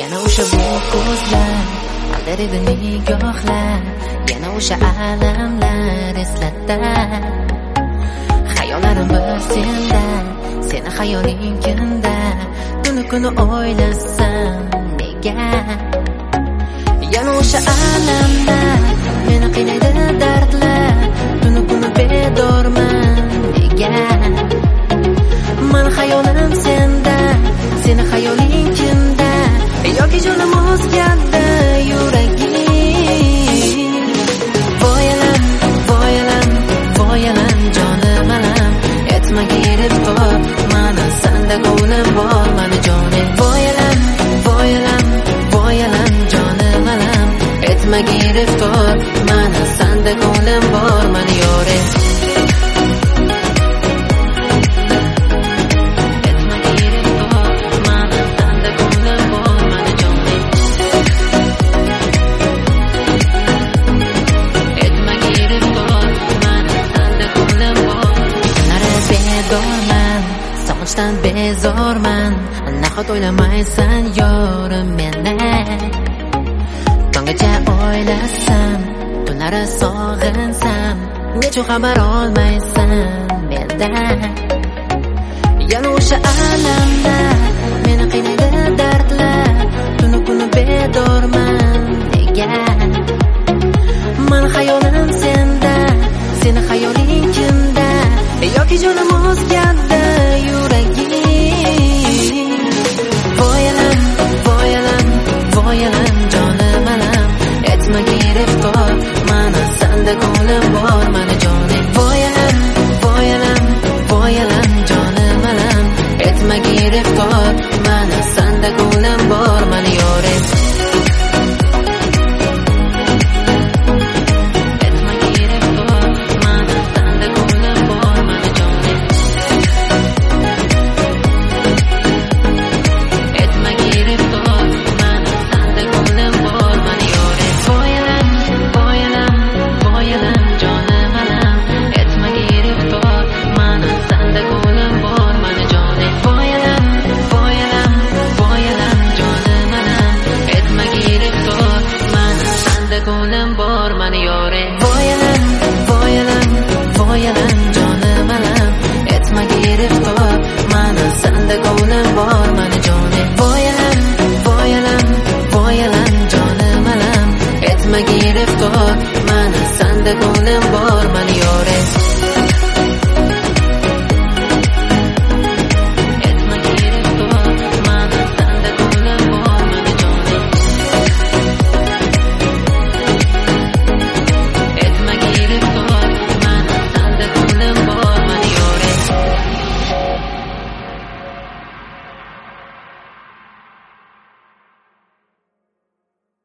yana o'sha bo'q ko'zlar, aldaridi nigohlar, yana o'sha alamlar eslatdi. Xayollarim bir senda, seni xayoling kimda, kuni o'ylasam nega? Yana o'sha alamlar, meni qiynaydi dardlar, kuni bedorman nega? Men xayolim senda, seni xayoling kimda, yoki jonim o'zgardi yuraging. Voyalam, voyalam, voyalam jonim alam, etma giriftor, mana senda ko'nglim bor, mani jonim. Voyalam, voyalam, voyalam jonim alam, etma giriftor, mana senda ko'nglim bor, mani yorim. Sochdan bezorman, nahot o'ylamaysan yorim meni. Tonggacha o'ylasam, tunlari sog'insam, nechun xabar olmaysan mendan? Yana o'sha alamlar, meni qiynaydi dardlar, kuni bedorman nega? Men xayolim senda, seni xayoling kimda, yoki jonim